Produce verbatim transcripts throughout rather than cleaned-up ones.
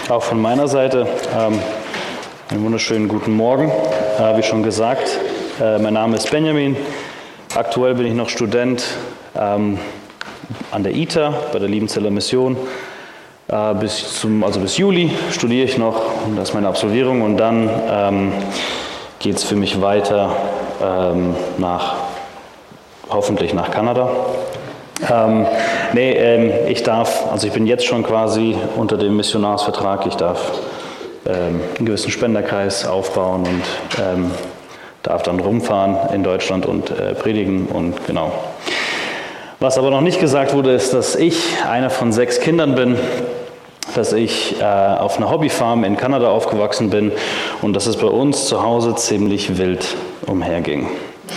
auch von meiner Seite ähm, einen wunderschönen guten Morgen. Äh, wie schon gesagt, äh, mein Name ist Benjamin. Aktuell bin ich noch Student ähm, an der I T A bei der Liebenzeller Mission. Äh, bis zum, also bis Juli studiere ich noch, und das ist meine Absolvierung. Und dann ähm, geht es für mich weiter ähm, nach, hoffentlich nach Kanada. Ähm, nee, ähm, ich darf, also ich bin jetzt schon quasi unter dem Missionarsvertrag, ich darf ähm, einen gewissen Spenderkreis aufbauen und ähm, darf dann rumfahren in Deutschland und äh, predigen und genau. Was aber noch nicht gesagt wurde, ist, dass ich einer von sechs Kindern bin, dass ich äh, auf einer Hobbyfarm in Kanada aufgewachsen bin und dass es bei uns zu Hause ziemlich wild umherging.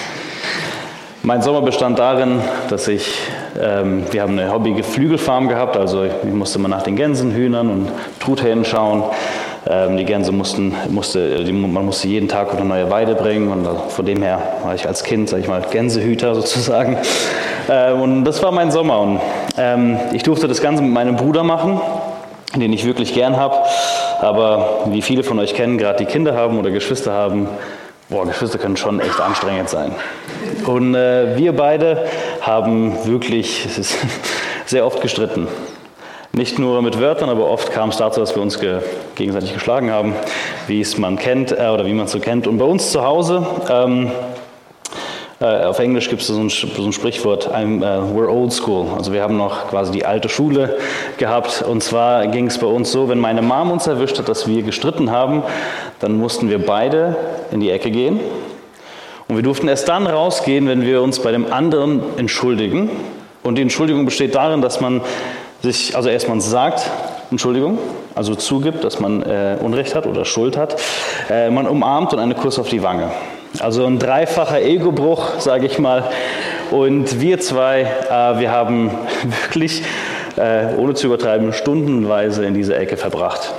Mein Sommer bestand darin, dass ich, ähm, wir haben eine Hobby-Geflügelfarm gehabt, also ich musste mal nach den Gänsen, Hühnern und Truthähnen schauen. Ähm, die Gänse mussten, musste, die, man musste jeden Tag eine neue Weide bringen und von dem her war ich als Kind, sag ich mal, Gänsehüter sozusagen. Äh, und das war mein Sommer und ähm, ich durfte das Ganze mit meinem Bruder machen, den ich wirklich gern habe, aber wie viele von euch kennen, gerade die Kinder haben oder Geschwister haben, boah, Geschwister können schon echt anstrengend sein. Und äh, wir beide haben wirklich es ist sehr oft gestritten. Nicht nur mit Wörtern, aber oft kam es dazu, dass wir uns ge- gegenseitig geschlagen haben, wie es man kennt äh, oder wie man es so kennt. Und bei uns zu Hause, ähm, äh, auf Englisch gibt es so ein, so ein Sprichwort, I'm, uh, we're old school. Also wir haben noch quasi die alte Schule gehabt. Und zwar ging es bei uns so, wenn meine Mom uns erwischt hat, dass wir gestritten haben, dann mussten wir beide in die Ecke gehen. Und wir durften erst dann rausgehen, wenn wir uns bei dem anderen entschuldigen. Und die Entschuldigung besteht darin, dass man sich, also erstmal sagt, Entschuldigung, also zugibt, dass man äh, Unrecht hat oder Schuld hat. Äh, man umarmt und einen Kuss auf die Wange. Also ein dreifacher Ego-Bruch, sage ich mal. Und wir zwei, äh, wir haben wirklich, äh, ohne zu übertreiben, stundenweise in dieser Ecke verbracht.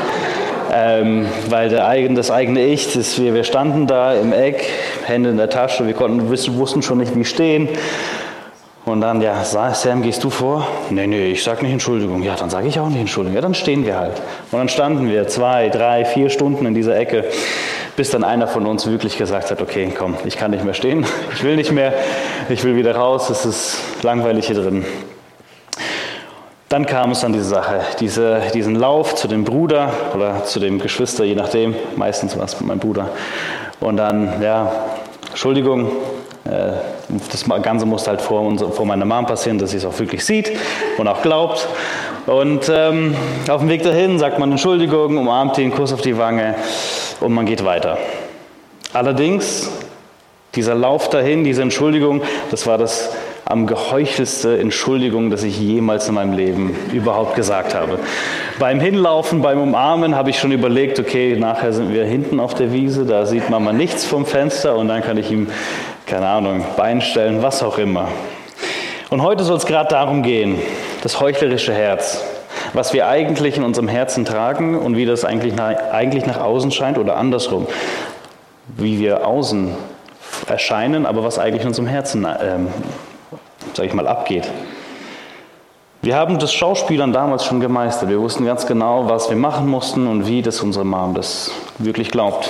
Ähm, weil der eigen, das eigene Ich, das wir, wir standen da im Eck, Hände in der Tasche, wir konnten, wussten schon nicht, wie stehen. Und dann, ja, Sam, gehst du vor? Nee, nee, ich sag nicht Entschuldigung. Ja, dann sage ich auch nicht Entschuldigung. Ja, dann stehen wir halt. Und dann standen wir zwei, drei, vier Stunden in dieser Ecke, bis dann einer von uns wirklich gesagt hat, okay, komm, ich kann nicht mehr stehen, ich will nicht mehr, ich will wieder raus, es ist langweilig hier drin. Dann kam es an diese Sache, diese, diesen Lauf zu dem Bruder oder zu dem Geschwister, je nachdem, meistens war es mein Bruder. Und dann, ja, Entschuldigung, das Ganze musste halt vor, vor meiner Mom passieren, dass sie es auch wirklich sieht und auch glaubt. Und ähm, auf dem Weg dahin sagt man Entschuldigung, umarmt ihn, Kuss auf die Wange und man geht weiter. Allerdings, dieser Lauf dahin, diese Entschuldigung, das war das am geheuchelste Entschuldigung, das ich jemals in meinem Leben überhaupt gesagt habe. Beim Hinlaufen, beim Umarmen habe ich schon überlegt, okay, nachher sind wir hinten auf der Wiese, da sieht Mama nichts vom Fenster und dann kann ich ihm, keine Ahnung, Bein stellen, was auch immer. Und heute soll es gerade darum gehen, das heuchlerische Herz, was wir eigentlich in unserem Herzen tragen und wie das eigentlich nach, eigentlich nach außen scheint oder andersrum, wie wir außen erscheinen, aber was eigentlich in unserem Herzen ähm, sag ich mal, abgeht. Wir haben das Schauspielern damals schon gemeistert. Wir wussten ganz genau, was wir machen mussten und wie das unsere Mom das wirklich glaubt.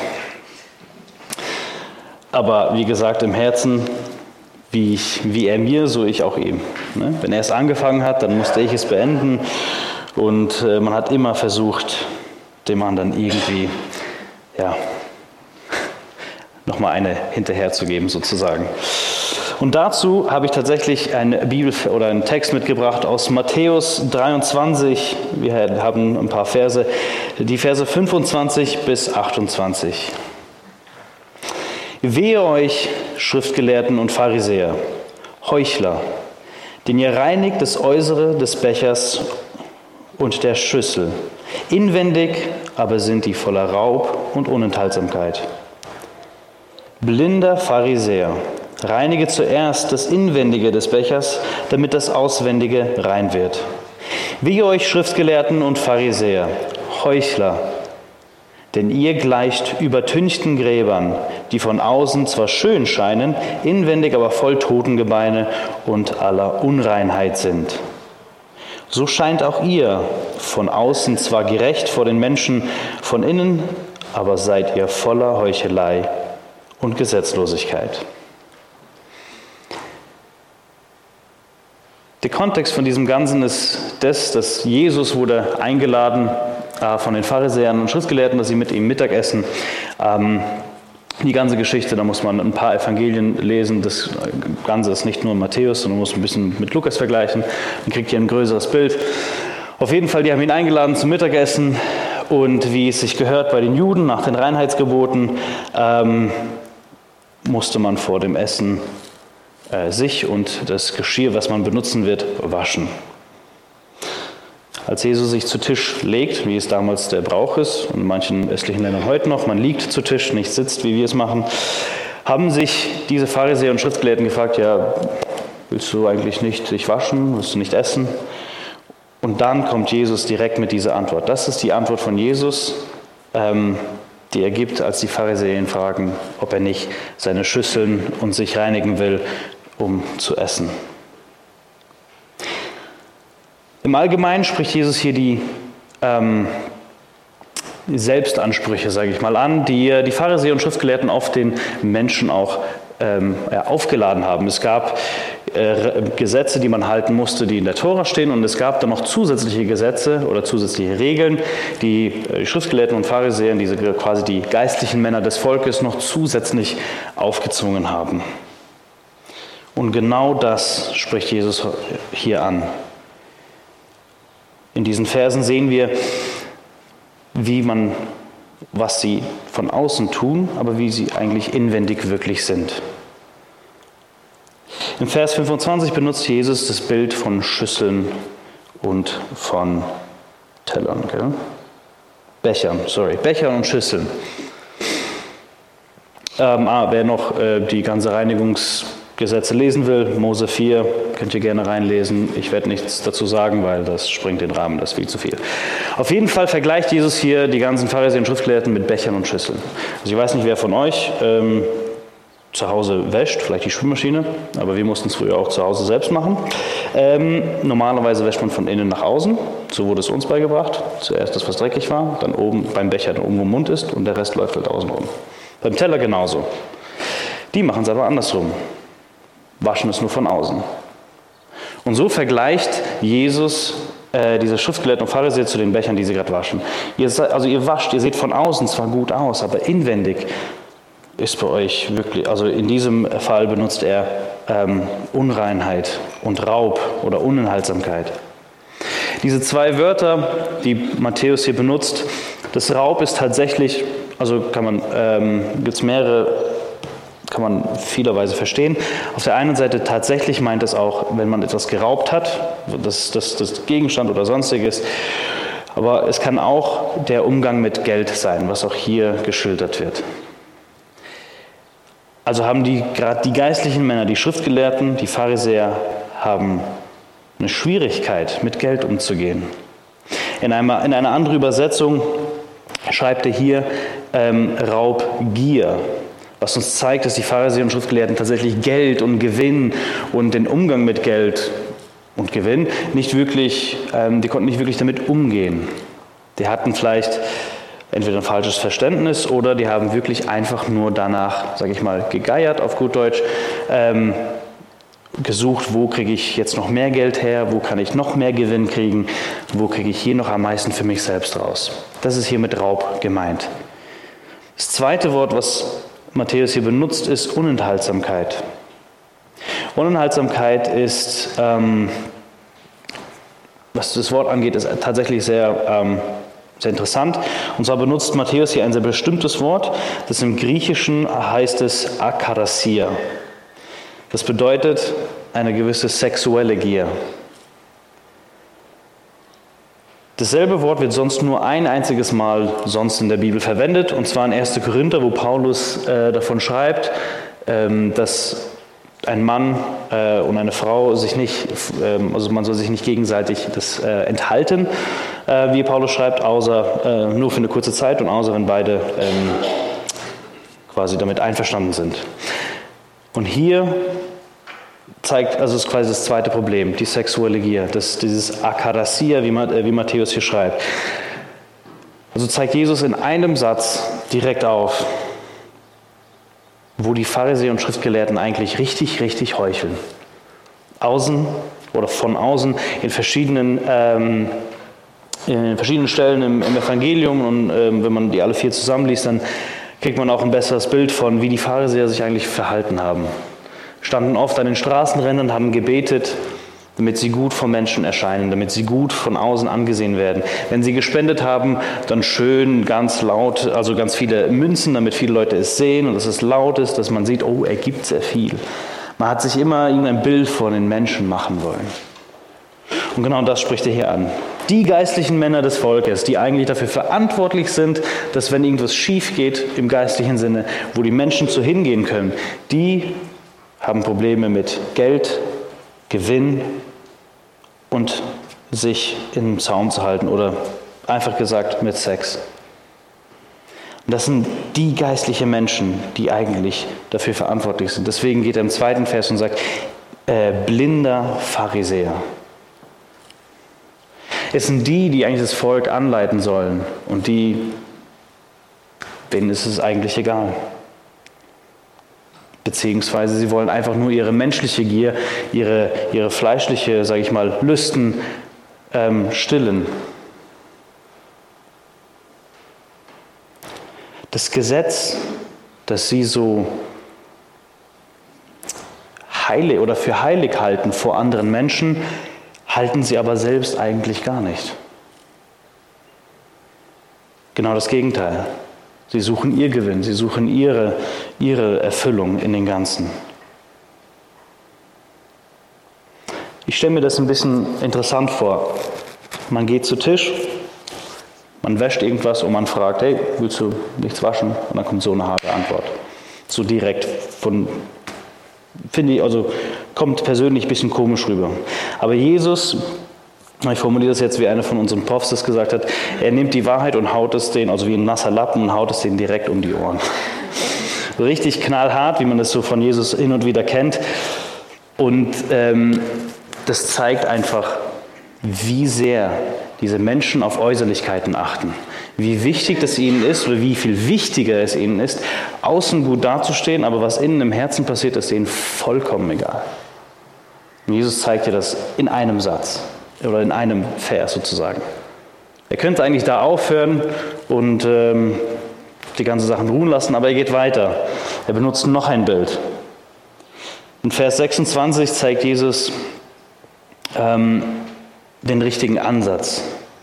Aber wie gesagt, im Herzen, wie, ich, wie er mir, so ich auch ihm. Ne? Wenn er es angefangen hat, dann musste ich es beenden. Und äh, man hat immer versucht, dem anderen irgendwie, ja, nochmal eine hinterherzugeben sozusagen. Und dazu habe ich tatsächlich eine Bibel oder einen Text mitgebracht aus Matthäus dreiundzwanzig. Wir haben ein paar Verse, die Verse fünfundzwanzig bis achtundzwanzig. Wehe euch, Schriftgelehrten und Pharisäer, Heuchler, denn ihr reinigt das Äußere des Bechers und der Schüssel. Inwendig aber sind die voller Raub und Unenthaltsamkeit. Blinder Pharisäer, reinige zuerst das Inwendige des Bechers, damit das Auswendige rein wird. Wehe euch, Schriftgelehrten und Pharisäer, Heuchler, denn ihr gleicht übertünchten Gräbern, die von außen zwar schön scheinen, inwendig aber voll Totengebeine und aller Unreinheit sind. So scheint auch ihr von außen zwar gerecht vor den Menschen, von innen aber seid ihr voller Heuchelei und Gesetzlosigkeit. Der Kontext von diesem Ganzen ist das, dass Jesus wurde eingeladen äh, von den Pharisäern und Schriftgelehrten, dass sie mit ihm Mittag essen. Ähm, die ganze Geschichte, da muss man ein paar Evangelien lesen. Das Ganze ist nicht nur Matthäus, sondern man muss ein bisschen mit Lukas vergleichen. Man kriegt hier ein größeres Bild. Auf jeden Fall, die haben ihn eingeladen zum Mittagessen und wie es sich gehört bei den Juden nach den Reinheitsgeboten, ähm, musste man vor dem Essen äh, sich und das Geschirr, was man benutzen wird, waschen. Als Jesus sich zu Tisch legt, wie es damals der Brauch ist, und in manchen östlichen Ländern heute noch, man liegt zu Tisch, nicht sitzt, wie wir es machen, haben sich diese Pharisäer und Schriftgelehrten gefragt, ja, willst du eigentlich nicht dich waschen, willst du nicht essen? Und dann kommt Jesus direkt mit dieser Antwort. Das ist die Antwort von Jesus, ähm, die er gibt, als die Pharisäer ihn fragen, ob er nicht seine Schüsseln und sich reinigen will, um zu essen. Im Allgemeinen spricht Jesus hier die, ähm, die Selbstansprüche, sage ich mal, an, die die Pharisäer und Schriftgelehrten auf den Menschen auch ähm, ja, aufgeladen haben. Es gab äh, Gesetze, die man halten musste, die in der Tora stehen, und es gab dann noch zusätzliche Gesetze oder zusätzliche Regeln, die äh, die Schriftgelehrten und Pharisäer, diese quasi die geistlichen Männer des Volkes, noch zusätzlich aufgezwungen haben. Und genau das spricht Jesus hier an. In diesen Versen sehen wir, wie man, was sie von außen tun, aber wie sie eigentlich inwendig wirklich sind. Im Vers fünfundzwanzig benutzt Jesus das Bild von Schüsseln und von Tellern, gell? Bechern, sorry, Bechern und Schüsseln. Ähm, ah, wer noch äh, die ganze Reinigungsgesetze lesen will, Mose vier, könnt ihr gerne reinlesen. Ich werde nichts dazu sagen, weil das sprengt den Rahmen, das ist viel zu viel. Auf jeden Fall vergleicht Jesus hier die ganzen Pharisäer und Schriftgelehrten mit Bechern und Schüsseln. Also ich weiß nicht, wer von euch ähm, zu Hause wäscht, vielleicht die Spülmaschine, aber wir mussten es früher auch zu Hause selbst machen. Ähm, normalerweise wäscht man von innen nach außen, so wurde es uns beigebracht. Zuerst das, was dreckig war, dann oben beim Becher, der oben im Mund ist, und der Rest läuft halt außen rum. Beim Teller genauso. Die machen es aber andersrum. Waschen es nur von außen. Und so vergleicht Jesus äh, diese Schriftgelehrten und Pharisäer zu den Bechern, die sie gerade waschen. Ihr, also ihr wascht, ihr seht von außen zwar gut aus, aber inwendig ist bei euch wirklich, also in diesem Fall benutzt er ähm, Unreinheit und Raub oder Unenthaltsamkeit. Diese zwei Wörter, die Matthäus hier benutzt, das Raub ist tatsächlich, also kann man, ähm, gibt es mehrere, kann man vielerweise verstehen. Auf der einen Seite tatsächlich meint es auch, wenn man etwas geraubt hat, das, das, das Gegenstand oder sonstiges, aber es kann auch der Umgang mit Geld sein, was auch hier geschildert wird. Also haben die gerade die geistlichen Männer, die Schriftgelehrten, die Pharisäer, haben eine Schwierigkeit, mit Geld umzugehen. In einer, in einer anderen Übersetzung schreibt er hier ähm, Raubgier, was uns zeigt, dass die Pharisäer und Schriftgelehrten tatsächlich Geld und Gewinn und den Umgang mit Geld und Gewinn nicht wirklich, ähm, die konnten nicht wirklich damit umgehen. Die hatten vielleicht entweder ein falsches Verständnis oder die haben wirklich einfach nur danach, sage ich mal, gegeiert auf gut Deutsch, ähm, gesucht, wo kriege ich jetzt noch mehr Geld her, wo kann ich noch mehr Gewinn kriegen, wo kriege ich hier noch am meisten für mich selbst raus. Das ist hier mit Raub gemeint. Das zweite Wort, was Matthäus hier benutzt, ist Unenthaltsamkeit. Unenthaltsamkeit ist, ähm, was das Wort angeht, ist tatsächlich sehr, ähm, sehr interessant. Und zwar benutzt Matthäus hier ein sehr bestimmtes Wort, das im Griechischen heißt es Akarasia. Das bedeutet eine gewisse sexuelle Gier. Dasselbe Wort wird sonst nur ein einziges Mal sonst in der Bibel verwendet, und zwar in erster Korinther, wo Paulus äh, davon schreibt, ähm, dass ein Mann äh, und eine Frau sich nicht, ähm, also man soll sich nicht gegenseitig das äh, enthalten, äh, wie Paulus schreibt, außer äh, nur für eine kurze Zeit und außer wenn beide ähm, quasi damit einverstanden sind. Und hier zeigt, also ist quasi das zweite Problem, die sexuelle Gier, das, dieses Akarasia, wie, wie Matthäus hier schreibt. Also zeigt Jesus in einem Satz direkt auf, wo die Pharisäer und Schriftgelehrten eigentlich richtig, richtig heucheln. Außen oder von außen in verschiedenen, ähm, in verschiedenen Stellen im, im Evangelium, und ähm, wenn man die alle vier zusammenliest, dann kriegt man auch ein besseres Bild von, wie die Pharisäer sich eigentlich verhalten haben. Standen oft an den Straßenrändern, haben gebetet, damit sie gut vor Menschen erscheinen, damit sie gut von außen angesehen werden. Wenn sie gespendet haben, dann schön ganz laut, also ganz viele Münzen, damit viele Leute es sehen und dass es laut ist, dass man sieht, oh, er gibt sehr viel. Man hat sich immer irgendein Bild von den Menschen machen wollen. Und genau das spricht er hier an. Die geistlichen Männer des Volkes, die eigentlich dafür verantwortlich sind, dass wenn irgendwas schief geht, im geistlichen Sinne, wo die Menschen zu hingehen können, die haben Probleme mit Geld, Gewinn und sich im Zaum zu halten oder einfach gesagt mit Sex. Und das sind die geistlichen Menschen, die eigentlich dafür verantwortlich sind. Deswegen geht er im zweiten Vers und sagt, äh, blinder Pharisäer. Es sind die, die eigentlich das Volk anleiten sollen und die, denen ist es eigentlich egal. Beziehungsweise sie wollen einfach nur ihre menschliche Gier, ihre, ihre fleischliche, sage ich mal, Lüsten ähm, stillen. Das Gesetz, das sie so heilig oder für heilig halten vor anderen Menschen, halten sie aber selbst eigentlich gar nicht. Genau das Gegenteil. Sie suchen ihr Gewinn, sie suchen ihre, ihre Erfüllung in den Ganzen. Ich stelle mir das ein bisschen interessant vor. Man geht zu Tisch, man wäscht irgendwas und man fragt, hey, willst du nichts waschen? Und dann kommt so eine harte Antwort. So direkt von, finde ich, also kommt persönlich ein bisschen komisch rüber. Aber Jesus, ich formuliere das jetzt, wie einer von unseren Profs das gesagt hat, er nimmt die Wahrheit und haut es denen, also wie ein nasser Lappen, und haut es denen direkt um die Ohren. Richtig knallhart, wie man das so von Jesus hin und wieder kennt. Und ähm, das zeigt einfach, wie sehr diese Menschen auf Äußerlichkeiten achten. Wie wichtig das ihnen ist oder wie viel wichtiger es ihnen ist, außen gut dazustehen, aber was innen im Herzen passiert, ist ihnen vollkommen egal. Und Jesus zeigt dir das in einem Satz. Oder in einem Vers sozusagen. Er könnte eigentlich da aufhören und ähm, die ganzen Sachen ruhen lassen, aber er geht weiter. Er benutzt noch ein Bild. In Vers sechsundzwanzig zeigt Jesus ähm, den richtigen Ansatz.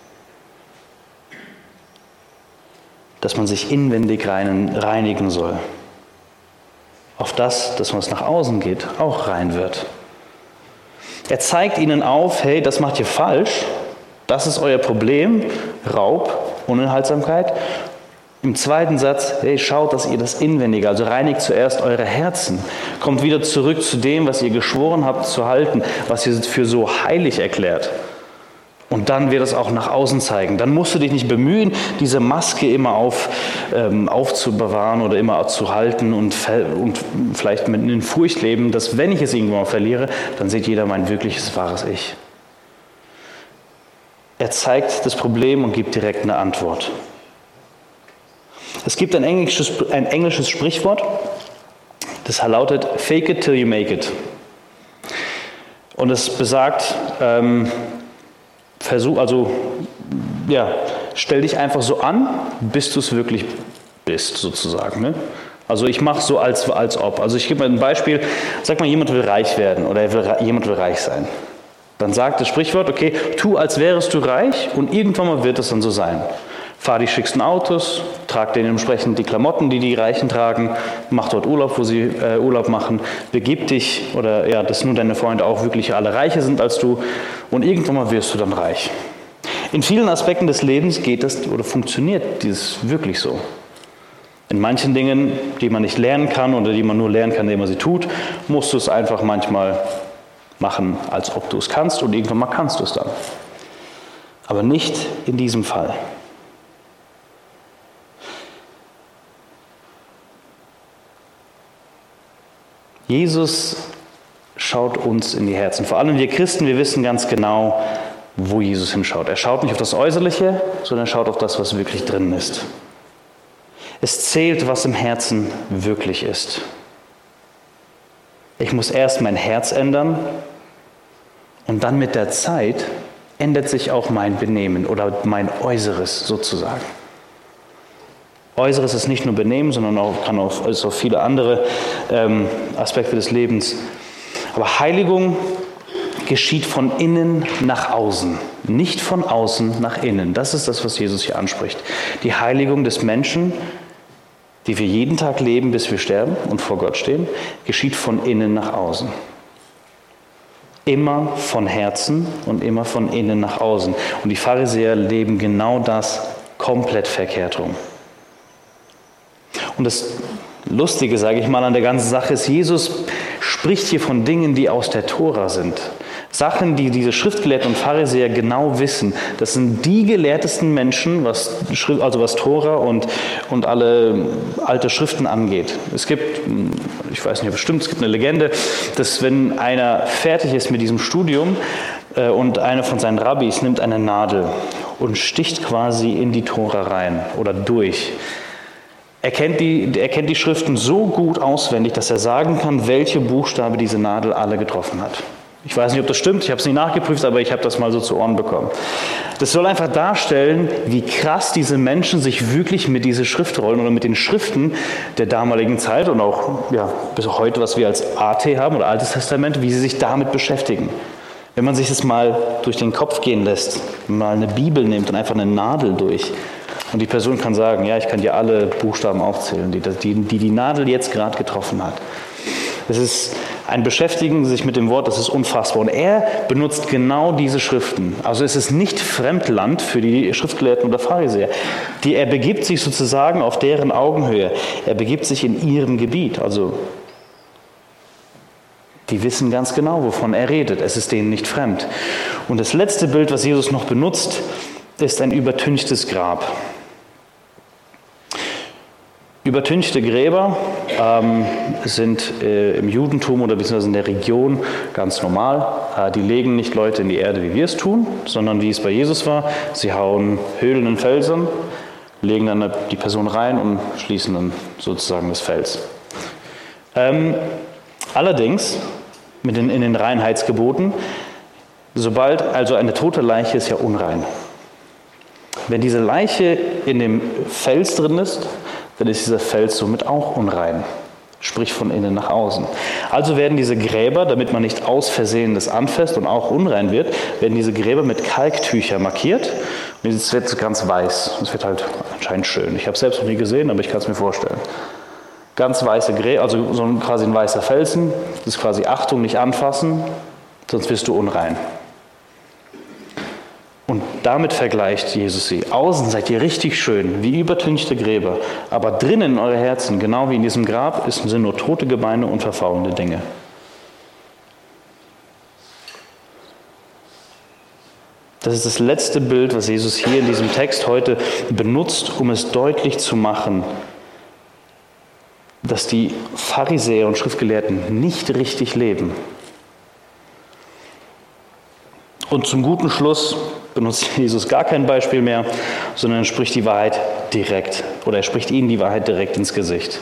Dass man sich inwendig reinigen soll. Auf das, dass was nach außen geht, auch rein wird. Er zeigt ihnen auf, hey, das macht ihr falsch, das ist euer Problem, Raub, Unenthaltsamkeit. Im zweiten Satz, hey, schaut, dass ihr das Inwendige, also reinigt zuerst eure Herzen, kommt wieder zurück zu dem, was ihr geschworen habt zu halten, was ihr für so heilig erklärt. Und dann wird es auch nach außen zeigen. Dann musst du dich nicht bemühen, diese Maske immer auf, ähm, aufzubewahren oder immer zu halten und, und vielleicht mit in Furcht leben, dass wenn ich es irgendwann mal verliere, dann sieht jeder mein wirkliches, wahres Ich. Er zeigt das Problem und gibt direkt eine Antwort. Es gibt ein englisches, ein englisches Sprichwort, das lautet, fake it till you make it. Und es besagt, ähm, Versuch, also, ja, stell dich einfach so an, bis du es wirklich bist, sozusagen. Ne? Also ich mache so, als, als ob. Also ich gebe mal ein Beispiel. Sag mal, jemand will reich werden oder will, jemand will reich sein. Dann sagt das Sprichwort, okay, tu, als wärest du reich und irgendwann mal wird es dann so sein. Fahr die schicksten Autos, trag denen entsprechend die Klamotten, die die Reichen tragen, mach dort Urlaub, wo sie äh, Urlaub machen, begib dich, oder ja, dass nun deine Freunde auch wirklich alle reicher sind als du, und irgendwann mal wirst du dann reich. In vielen Aspekten des Lebens geht das oder funktioniert dieses wirklich so. In manchen Dingen, die man nicht lernen kann oder die man nur lernen kann, indem man sie tut, musst du es einfach manchmal machen, als ob du es kannst, und irgendwann mal kannst du es dann. Aber nicht in diesem Fall. Jesus schaut uns in die Herzen. Vor allem wir Christen, wir wissen ganz genau, wo Jesus hinschaut. Er schaut nicht auf das Äußerliche, sondern er schaut auf das, was wirklich drin ist. Es zählt, was im Herzen wirklich ist. Ich muss erst mein Herz ändern und dann mit der Zeit ändert sich auch mein Benehmen oder mein Äußeres sozusagen. Äußeres ist nicht nur Benehmen, sondern auch, kann auch, ist auch viele andere ähm, Aspekte des Lebens. Aber Heiligung geschieht von innen nach außen, nicht von außen nach innen. Das ist das, was Jesus hier anspricht. Die Heiligung des Menschen, die wir jeden Tag leben, bis wir sterben und vor Gott stehen, geschieht von innen nach außen. Immer von Herzen und immer von innen nach außen. Und die Pharisäer leben genau das komplett verkehrt rum. Und das Lustige, sage ich mal, an der ganzen Sache ist, Jesus spricht hier von Dingen, die aus der Tora sind. Sachen, die diese Schriftgelehrten und Pharisäer genau wissen. Das sind die gelehrtesten Menschen, was, also was Tora und, und alle alte Schriften angeht. Es gibt, ich weiß nicht bestimmt, es gibt eine Legende, dass wenn einer fertig ist mit diesem Studium äh, und einer von seinen Rabbis nimmt eine Nadel und sticht quasi in die Tora rein oder durch. Er kennt, die, er kennt die Schriften so gut auswendig, dass er sagen kann, welche Buchstabe diese Nadel alle getroffen hat. Ich weiß nicht, ob das stimmt, ich habe es nicht nachgeprüft, aber ich habe das mal so zu Ohren bekommen. Das soll einfach darstellen, wie krass diese Menschen sich wirklich mit diesen Schriftrollen oder mit den Schriften der damaligen Zeit und auch ja, bis heute, was wir als A T haben oder Altes Testament, wie sie sich damit beschäftigen. Wenn man sich das mal durch den Kopf gehen lässt, mal eine Bibel nimmt und einfach eine Nadel durch und die Person kann sagen, ja, ich kann dir alle Buchstaben aufzählen, die die, die, die Nadel jetzt gerade getroffen hat. Es ist ein Beschäftigen sich mit dem Wort, das ist unfassbar. Und er benutzt genau diese Schriften. Also es ist nicht Fremdland für die Schriftgelehrten oder Pharisäer. Die, er begibt sich sozusagen auf deren Augenhöhe. Er begibt sich in ihrem Gebiet. Also die wissen ganz genau, wovon er redet. Es ist denen nicht fremd. Und das letzte Bild, was Jesus noch benutzt, ist ein übertünchtes Grab. Übertünchte Gräber ähm, sind äh, im Judentum oder beziehungsweise in der Region ganz normal. Äh, die legen nicht Leute in die Erde, wie wir es tun, sondern wie es bei Jesus war. Sie hauen Höhlen in Felsen, legen dann die Person rein und schließen dann sozusagen das Fels. Ähm, allerdings, mit den, in den Reinheitsgeboten, sobald also eine tote Leiche ist ja unrein. Wenn diese Leiche in dem Fels drin ist, dann ist dieser Fels somit auch unrein, sprich von innen nach außen. Also werden diese Gräber, damit man nicht aus Versehen das anfasst und auch unrein wird, werden diese Gräber mit Kalktüchern markiert und es wird ganz weiß. Das wird halt anscheinend schön. Ich habe es selbst noch nie gesehen, aber ich kann es mir vorstellen. Ganz weiße Gräber, also so ein, quasi ein weißer Felsen, das ist quasi Achtung, nicht anfassen, sonst wirst du unrein. Und damit vergleicht Jesus sie. Außen seid ihr richtig schön, wie übertünchte Gräber, aber drinnen in eure Herzen, genau wie in diesem Grab, sind nur tote Gebeine und verfaulende Dinge. Das ist das letzte Bild, was Jesus hier in diesem Text heute benutzt, um es deutlich zu machen, dass die Pharisäer und Schriftgelehrten nicht richtig leben. Und zum guten Schluss benutzt Jesus gar kein Beispiel mehr, sondern er spricht die Wahrheit direkt oder er spricht ihnen die Wahrheit direkt ins Gesicht.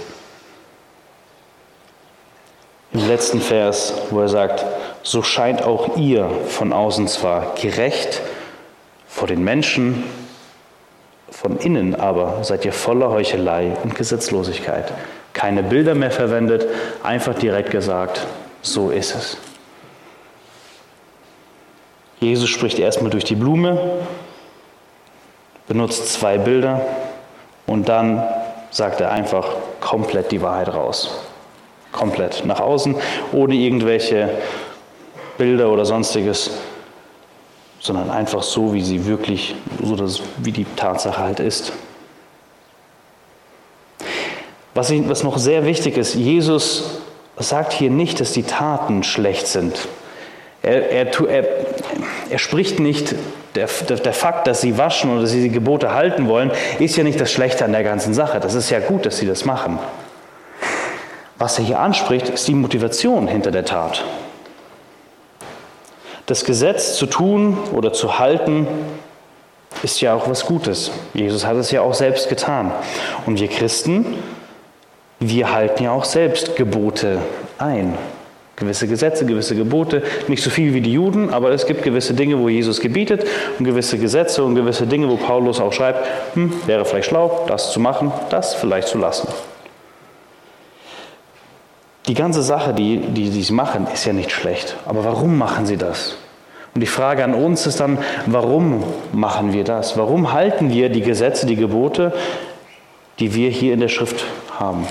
Im letzten Vers, wo er sagt, so scheint auch ihr von außen zwar gerecht vor den Menschen, von innen aber seid ihr voller Heuchelei und Gesetzlosigkeit. Keine Bilder mehr verwendet, einfach direkt gesagt, so ist es. Jesus spricht erstmal durch die Blume, benutzt zwei Bilder und dann sagt er einfach komplett die Wahrheit raus. Komplett nach außen, ohne irgendwelche Bilder oder sonstiges, sondern einfach so, wie sie wirklich, so dass, wie die Tatsache halt ist. Was, ich, was noch sehr wichtig ist, Jesus sagt hier nicht, dass die Taten schlecht sind. Er, er, er, er spricht nicht, der, der, der Fakt, dass sie waschen oder dass sie die Gebote halten wollen, ist ja nicht das Schlechte an der ganzen Sache. Das ist ja gut, dass sie das machen. Was er hier anspricht, ist die Motivation hinter der Tat. Das Gesetz zu tun oder zu halten, ist ja auch was Gutes. Jesus hat es ja auch selbst getan. Und wir Christen, wir halten ja auch selbst Gebote ein. Gewisse Gesetze, gewisse Gebote, nicht so viel wie die Juden, aber es gibt gewisse Dinge, wo Jesus gebietet und gewisse Gesetze und gewisse Dinge, wo Paulus auch schreibt, hm, wäre vielleicht schlau, das zu machen, das vielleicht zu lassen. Die ganze Sache, die, die, die sie machen, ist ja nicht schlecht. Aber warum machen sie das? Und die Frage an uns ist dann, warum machen wir das? Warum halten wir die Gesetze, die Gebote, die wir hier in der Schrift haben?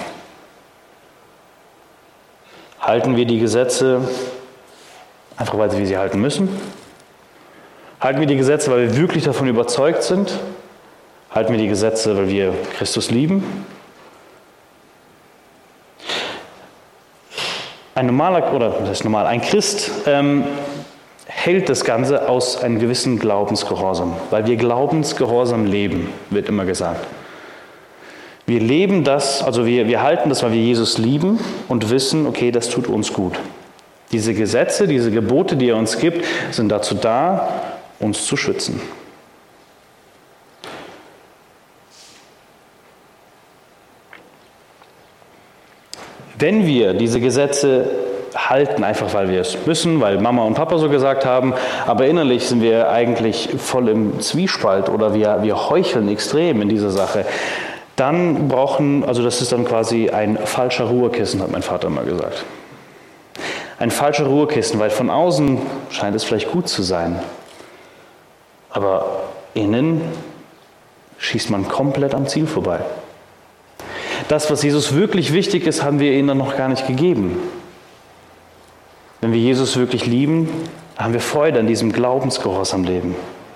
Halten wir die Gesetze einfach, weil wir sie halten müssen? Halten wir die Gesetze, weil wir wirklich davon überzeugt sind? Halten wir die Gesetze, weil wir Christus lieben? Ein normaler, oder was heißt normal, ein Christ ähm, hält das Ganze aus einem gewissen Glaubensgehorsam, weil wir Glaubensgehorsam leben, wird immer gesagt. Wir leben das, also wir, wir halten das, weil wir Jesus lieben und wissen, okay, das tut uns gut. Diese Gesetze, diese Gebote, die er uns gibt, sind dazu da, uns zu schützen. Wenn wir diese Gesetze halten, einfach weil wir es müssen, weil Mama und Papa so gesagt haben, aber innerlich sind wir eigentlich voll im Zwiespalt oder wir, wir heucheln extrem in dieser Sache, dann brauchen, also das ist dann quasi ein falscher Ruhekissen, hat mein Vater mal gesagt. Ein falscher Ruhekissen, weil von außen scheint es vielleicht gut zu sein, aber innen schießt man komplett am Ziel vorbei. Das, was Jesus wirklich wichtig ist, haben wir ihnen noch gar nicht gegeben. Wenn wir Jesus wirklich lieben, haben wir Freude an diesem Glaubensgehorsam leben.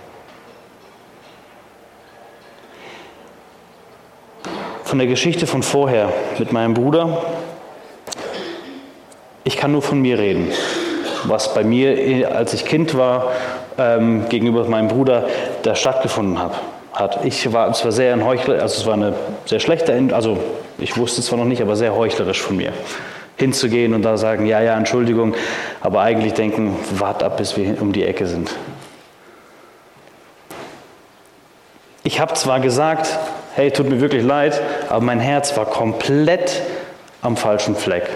Von der Geschichte von vorher mit meinem Bruder, ich kann nur von mir reden. Was bei mir, als ich Kind war, ähm, gegenüber meinem Bruder, da stattgefunden hat. hat. Ich war zwar sehr ein Heuchler, also es war eine sehr schlechte, also ich wusste es zwar noch nicht, aber sehr heuchlerisch von mir. Hinzugehen und da sagen, ja, ja, Entschuldigung, aber eigentlich denken, wart ab, bis wir um die Ecke sind. Ich habe zwar gesagt, hey, tut mir wirklich leid, aber mein Herz war komplett am falschen Fleck.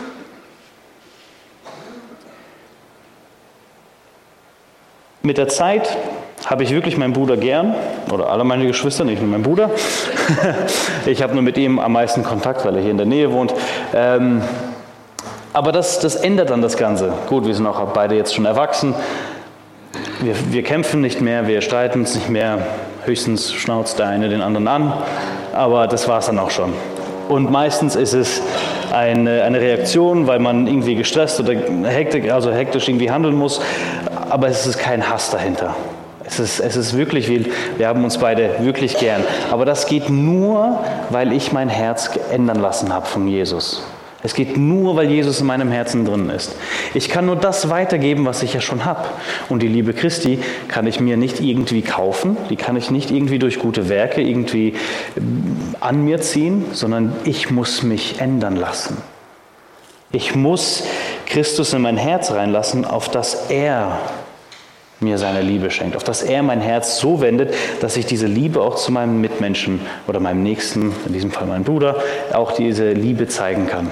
Mit der Zeit habe ich wirklich meinen Bruder gern, oder alle meine Geschwister, nicht nur mein Bruder. Ich habe nur mit ihm am meisten Kontakt, weil er hier in der Nähe wohnt. Ähm, aber das, das ändert dann das Ganze. Gut, wir sind auch beide jetzt schon erwachsen. Wir, wir kämpfen nicht mehr, wir streiten uns nicht mehr. Höchstens schnauzt der eine den anderen an. Aber das war es dann auch schon. Und meistens ist es eine, eine Reaktion, weil man irgendwie gestresst oder hektisch, also hektisch irgendwie handeln muss. Aber es ist kein Hass dahinter. Es ist, es ist wirklich, wir, wir haben uns beide wirklich gern. Aber das geht nur, weil ich mein Herz ändern lassen habe von Jesus. Es geht nur, weil Jesus in meinem Herzen drin ist. Ich kann nur das weitergeben, was ich ja schon habe. Und die Liebe Christi kann ich mir nicht irgendwie kaufen, die kann ich nicht irgendwie durch gute Werke irgendwie an mir ziehen, sondern ich muss mich ändern lassen. Ich muss Christus in mein Herz reinlassen, auf das er mir seine Liebe schenkt, auf das er mein Herz so wendet, dass ich diese Liebe auch zu meinem Mitmenschen oder meinem Nächsten, in diesem Fall meinem Bruder, auch diese Liebe zeigen kann.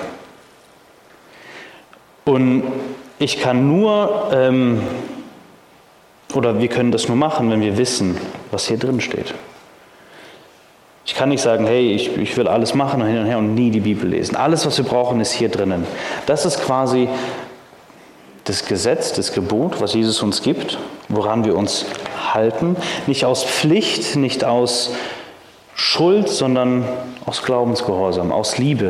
Und ich kann nur, ähm, oder wir können das nur machen, wenn wir wissen, was hier drin steht. Ich kann nicht sagen, hey, ich, ich will alles machen und hin und her und nie die Bibel lesen. Alles, was wir brauchen, ist hier drinnen. Das ist quasi das Gesetz, das Gebot, was Jesus uns gibt, woran wir uns halten. Nicht aus Pflicht, nicht aus Schuld, sondern aus Glaubensgehorsam, aus Liebe.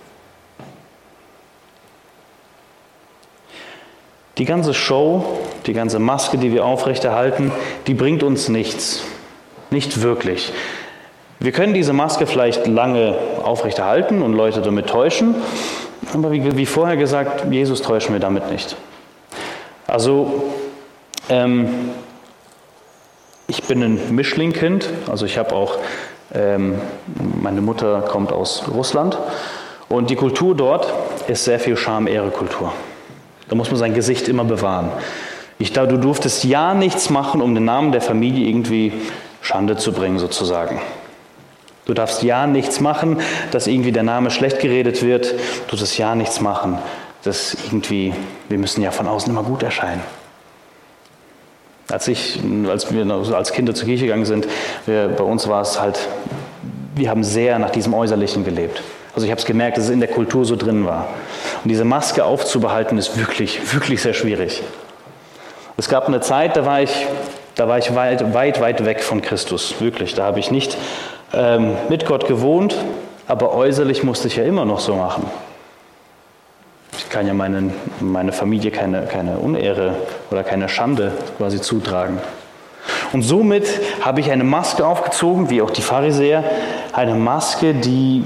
Die ganze Show, die ganze Maske, die wir aufrechterhalten, die bringt uns nichts. Nicht wirklich. Wir können diese Maske vielleicht lange aufrechterhalten und Leute damit täuschen, aber wie, wie vorher gesagt, Jesus täuschen wir damit nicht. Also, ähm, ich bin ein Mischling-Kind, also ich habe auch, ähm, meine Mutter kommt aus Russland und die Kultur dort ist sehr viel Scham-Ehre-Kultur. Da muss man sein Gesicht immer bewahren. Ich, du durftest ja nichts machen, um den Namen der Familie irgendwie Schande zu bringen, sozusagen. Du darfst ja nichts machen, dass irgendwie der Name schlecht geredet wird. Du darfst ja nichts machen, dass irgendwie, wir müssen ja von außen immer gut erscheinen. Als ich, als wir als Kinder zur Kirche gegangen sind, wir, bei uns war es halt, wir haben sehr nach diesem Äußerlichen gelebt. Also ich habe es gemerkt, dass es in der Kultur so drin war. Und diese Maske aufzubehalten, ist wirklich, wirklich sehr schwierig. Es gab eine Zeit, da war ich, da war ich weit, weit, weit weg von Christus, wirklich. Da habe ich nicht ähm, mit Gott gewohnt, aber äußerlich musste ich ja immer noch so machen. Ich kann ja meine, meine Familie keine, keine Unehre oder keine Schande quasi zutragen. Und somit habe ich eine Maske aufgezogen, wie auch die Pharisäer, eine Maske, die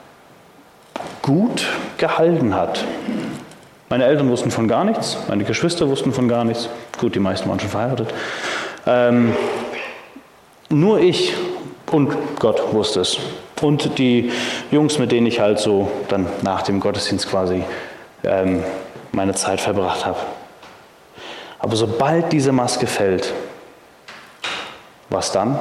gut gehalten hat. Meine Eltern wussten von gar nichts, meine Geschwister wussten von gar nichts. Gut, die meisten waren schon verheiratet. Ähm, nur ich und Gott wusste es. Und die Jungs, mit denen ich halt so dann nach dem Gottesdienst quasi ähm, meine Zeit verbracht habe. Aber sobald diese Maske fällt, was dann?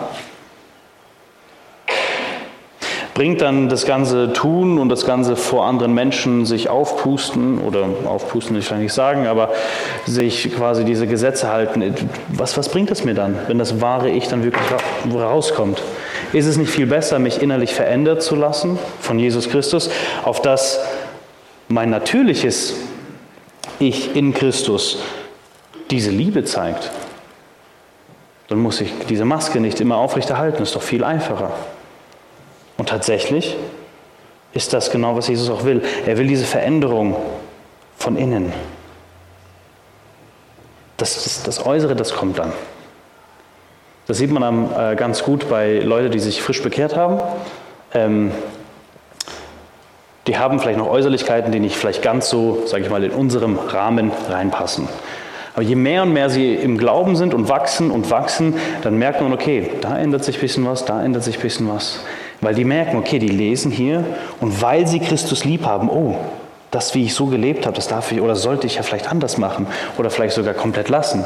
Bringt dann das ganze Tun und das ganze vor anderen Menschen sich aufpusten, oder aufpusten will ich nicht sagen, aber sich quasi diese Gesetze halten. Was, was bringt es mir dann, wenn das wahre Ich dann wirklich rauskommt? Ist es nicht viel besser, mich innerlich verändert zu lassen von Jesus Christus, auf das mein natürliches Ich in Christus diese Liebe zeigt? Dann muss ich diese Maske nicht immer aufrechterhalten, ist doch viel einfacher. Und tatsächlich ist das genau, was Jesus auch will. Er will diese Veränderung von innen. Das, das, das Äußere, das kommt dann. Das sieht man dann, äh, ganz gut bei Leuten, die sich frisch bekehrt haben. Ähm, die haben vielleicht noch Äußerlichkeiten, die nicht vielleicht ganz so, sage ich mal, in unserem Rahmen reinpassen. Aber je mehr und mehr sie im Glauben sind und wachsen und wachsen, dann merkt man, okay, da ändert sich ein bisschen was, da ändert sich ein bisschen was. Weil die merken, okay, die lesen hier und weil sie Christus lieb haben, oh, das, wie ich so gelebt habe, das darf ich oder sollte ich ja vielleicht anders machen oder vielleicht sogar komplett lassen.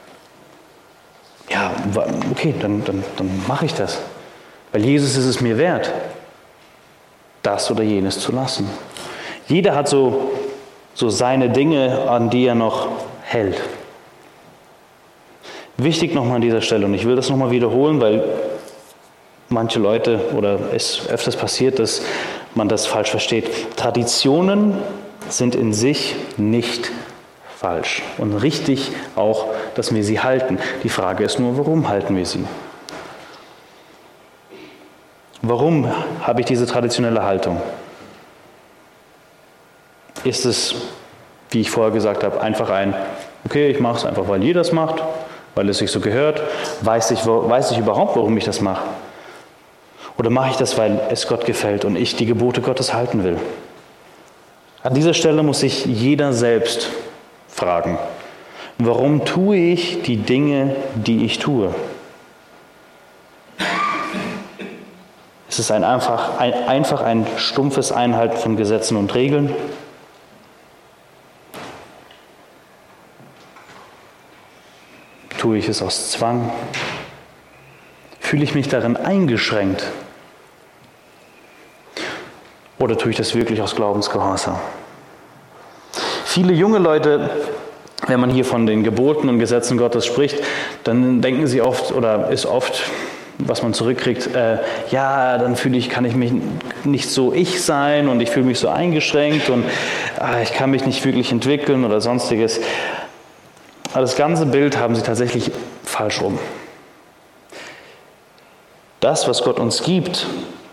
Ja, okay, dann, dann, dann mache ich das. Weil Jesus ist es mir wert, das oder jenes zu lassen. Jeder hat so, so seine Dinge, an die er noch hält. Wichtig nochmal an dieser Stelle, und ich will das nochmal wiederholen, weil manche Leute oder es öfters passiert, dass man das falsch versteht. Traditionen sind in sich nicht falsch und richtig auch, dass wir sie halten. Die Frage ist nur, warum halten wir sie? Warum habe ich diese traditionelle Haltung? Ist es, wie ich vorher gesagt habe, einfach ein, okay, ich mache es einfach, weil jeder es macht, weil es sich so gehört, weiß ich, weiß ich überhaupt, warum ich das mache? Oder mache ich das, weil es Gott gefällt und ich die Gebote Gottes halten will? An dieser Stelle muss sich jeder selbst fragen, warum tue ich die Dinge, die ich tue? Ist es ein einfach, ein, einfach ein stumpfes Einhalten von Gesetzen und Regeln? Tue ich es aus Zwang? Fühle ich mich darin eingeschränkt? Oder tue ich das wirklich aus Glaubensgehorsam? Viele junge Leute, wenn man hier von den Geboten und Gesetzen Gottes spricht, dann denken sie oft, oder ist oft, was man zurückkriegt, äh, ja, dann fühle ich, kann ich mich nicht so ich sein und ich fühle mich so eingeschränkt und äh, ich kann mich nicht wirklich entwickeln oder sonstiges. Aber das ganze Bild haben sie tatsächlich falsch rum. Das, was Gott uns gibt,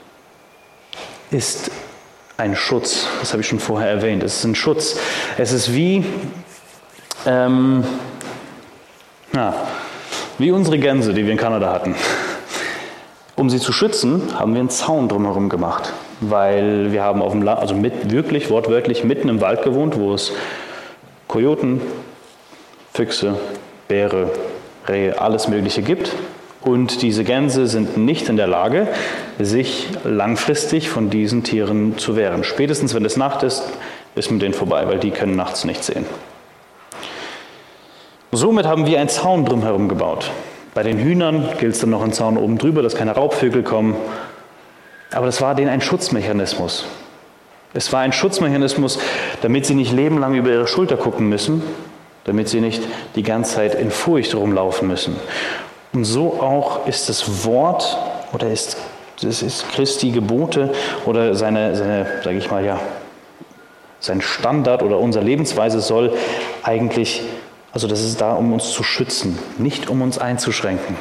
ist ein Schutz. Das habe ich schon vorher erwähnt. Es ist ein Schutz. Es ist wie, ähm, ja, wie unsere Gänse, die wir in Kanada hatten. Um sie zu schützen, haben wir einen Zaun drumherum gemacht. Weil wir haben auf dem Land, also mit, wirklich wortwörtlich mitten im Wald gewohnt, wo es Kojoten, Füchse, Bäre, Rehe, alles Mögliche gibt. Und diese Gänse sind nicht in der Lage, sich langfristig von diesen Tieren zu wehren. Spätestens, wenn es Nacht ist, ist mit denen vorbei, weil die können nachts nicht sehen. Somit haben wir einen Zaun drumherum gebaut. Bei den Hühnern gilt es dann noch ein Zaun oben drüber, dass keine Raubvögel kommen. Aber das war denen ein Schutzmechanismus. Es war ein Schutzmechanismus, damit sie nicht lebenlang über ihre Schulter gucken müssen, damit sie nicht die ganze Zeit in Furcht rumlaufen müssen. Und so auch ist das Wort oder ist, das ist Christi Gebote oder seine, seine sage ich mal, ja, sein Standard oder unsere Lebensweise soll eigentlich, also das ist da, um uns zu schützen, nicht um uns einzuschränken.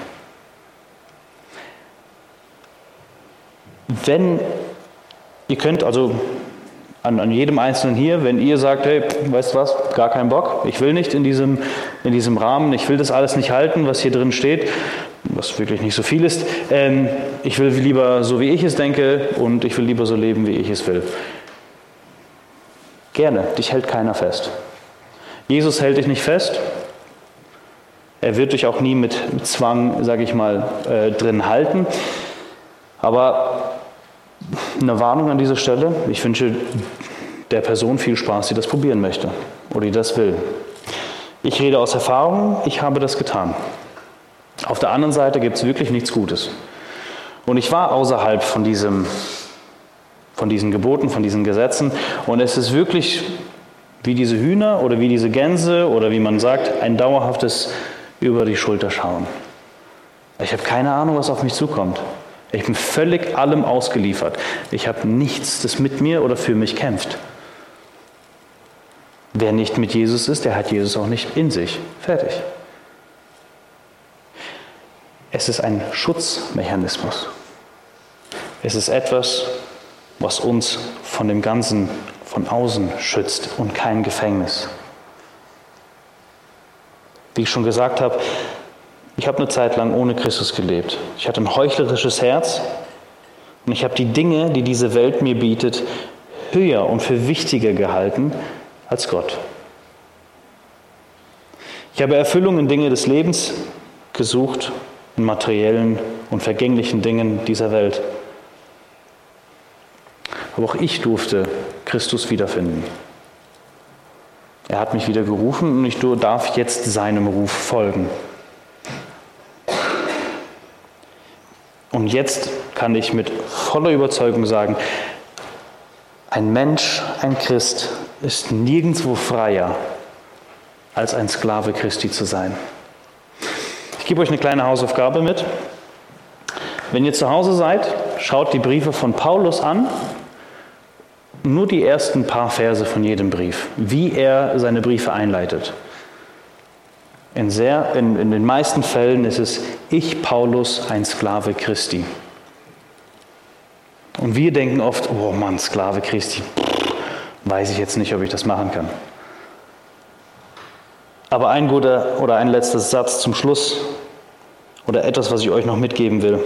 Wenn, ihr könnt also an, an jedem Einzelnen hier, wenn ihr sagt, hey, weißt du was, gar keinen Bock, ich will nicht in diesem, in diesem Rahmen, ich will das alles nicht halten, was hier drin steht, was wirklich nicht so viel ist, ähm, ich will lieber so, wie ich es denke und ich will lieber so leben, wie ich es will. Gerne, dich hält keiner fest. Jesus hält dich nicht fest. Er wird dich auch nie mit Zwang, sage ich mal, äh, drin halten. Aber eine Warnung an dieser Stelle, ich wünsche der Person viel Spaß, die das probieren möchte oder die das will. Ich rede aus Erfahrung, ich habe das getan. Auf der anderen Seite gibt es wirklich nichts Gutes. Und ich war außerhalb von diesem von diesen Geboten, von diesen Gesetzen. Und es ist wirklich wie diese Hühner oder wie diese Gänse oder wie man sagt, ein dauerhaftes über die Schulter schauen. Ich habe keine Ahnung, was auf mich zukommt. Ich bin völlig allem ausgeliefert. Ich habe nichts, das mit mir oder für mich kämpft. Wer nicht mit Jesus ist, der hat Jesus auch nicht in sich. Fertig. Es ist ein Schutzmechanismus. Es ist etwas, was uns von dem Ganzen von außen schützt und kein Gefängnis. Wie ich schon gesagt habe, ich habe eine Zeit lang ohne Christus gelebt. Ich hatte ein heuchlerisches Herz und ich habe die Dinge, die diese Welt mir bietet, höher und für wichtiger gehalten als Gott. Ich habe Erfüllung in Dinge des Lebens gesucht, in materiellen und vergänglichen Dingen dieser Welt. Aber auch ich durfte Christus wiederfinden. Er hat mich wieder gerufen und ich darf jetzt seinem Ruf folgen. Und jetzt kann ich mit voller Überzeugung sagen, ein Mensch, ein Christ ist nirgendwo freier, als ein Sklave Christi zu sein. Ich gebe euch eine kleine Hausaufgabe mit. Wenn ihr zu Hause seid, schaut die Briefe von Paulus an. Nur die ersten paar Verse von jedem Brief, wie er seine Briefe einleitet. In, sehr, in, in den meisten Fällen ist es, ich, Paulus, ein Sklave Christi. Und wir denken oft, oh Mann, Sklave Christi, weiß ich jetzt nicht, ob ich das machen kann. Aber ein guter oder ein letzter Satz zum Schluss oder etwas, was ich euch noch mitgeben will.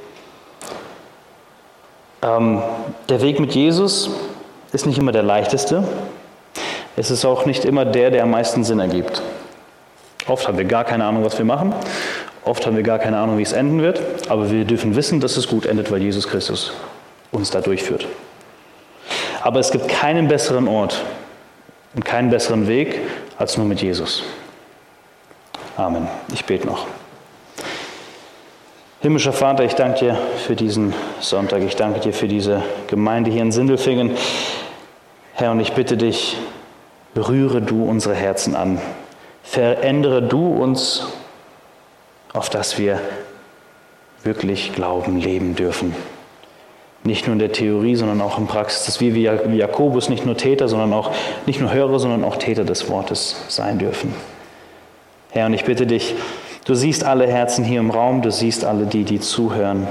Ähm, der Weg mit Jesus ist nicht immer der leichteste. Es ist auch nicht immer der, der am meisten Sinn ergibt. Oft haben wir gar keine Ahnung, was wir machen. Oft haben wir gar keine Ahnung, wie es enden wird. Aber wir dürfen wissen, dass es gut endet, weil Jesus Christus uns da durchführt. Aber es gibt keinen besseren Ort und keinen besseren Weg als nur mit Jesus. Amen. Ich bete noch. Himmlischer Vater, ich danke dir für diesen Sonntag. Ich danke dir für diese Gemeinde hier in Sindelfingen. Herr, und ich bitte dich, rühre du unsere Herzen an. Verändere du uns, auf dass wir wirklich Glauben leben dürfen. Nicht nur in der Theorie, sondern auch in Praxis, dass wir wie Jakobus nicht nur Täter, sondern auch nicht nur Hörer, sondern auch Täter des Wortes sein dürfen. Herr, und ich bitte dich, du siehst alle Herzen hier im Raum, du siehst alle die, die zuhören.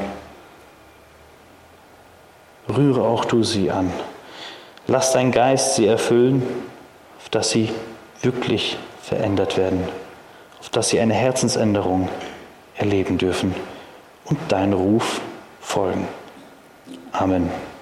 Rühre auch du sie an. Lass dein Geist sie erfüllen, auf dass sie wirklich verändert werden, auf dass sie eine Herzensänderung erleben dürfen und deinen Ruf folgen. Amen.